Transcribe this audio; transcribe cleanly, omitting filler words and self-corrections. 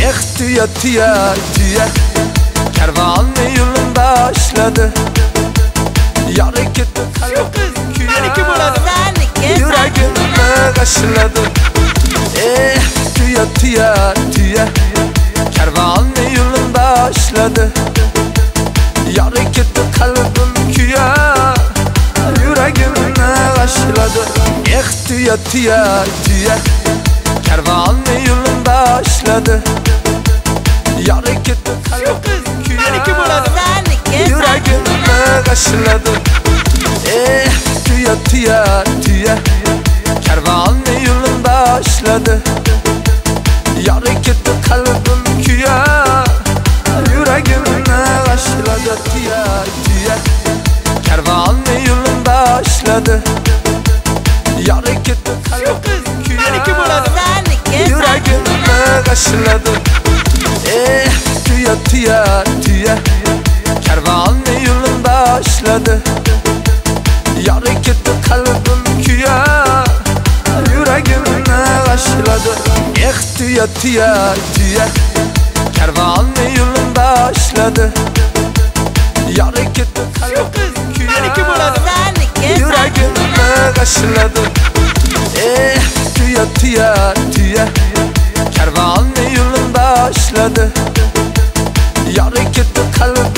Tüye tüye tüye kervan yolun başladı. Hareketi kalbim küye yüreğimde kaşladı. Tüye tüye tüye kervan yolun başladı. Hareketi kalbim küye yüreğimde kaşladı. Tüye tüye tüye kervan yolun başladı. Hareketi kalbim küye yüreğimde kaşladı. Tüye tüye tüye kervan yolun başladı. Hareketi kalbim küye yüreğimde kaşladı. Tüye tüye kervan yolun başladı. Hareketi kalbim küye yüreğimde kaşladı. Tüye tüye tüye kervan yolun başladı. Hareketi kalbim küye yüreğimde kaşladı. Tüye tüye tüye kervan yolun başladı. Hareketi kalbim küye yüreğimde kaşladı. Tüye tüye tüye kervan yolun başladı. Hareketi kalbim